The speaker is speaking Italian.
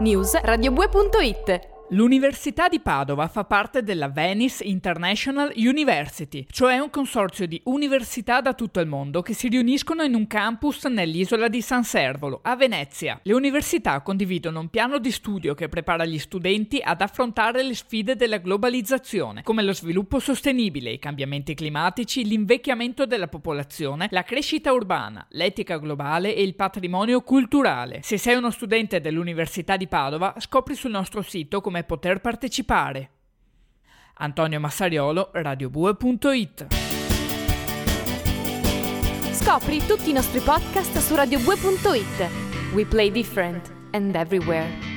News radiobue.it. L'Università di Padova fa parte della Venice International University, cioè un consorzio di università da tutto il mondo che si riuniscono in un campus nell'isola di San Servolo, a Venezia. Le università condividono un piano di studio che prepara gli studenti ad affrontare le sfide della globalizzazione, come lo sviluppo sostenibile, i cambiamenti climatici, l'invecchiamento della popolazione, la crescita urbana, l'etica globale e il patrimonio culturale. Se sei uno studente dell'Università di Padova, scopri sul nostro sito come poter partecipare. Antonio Massariolo, radiobue.it. Scopri tutti i nostri podcast su radiobue.it. We play different and everywhere.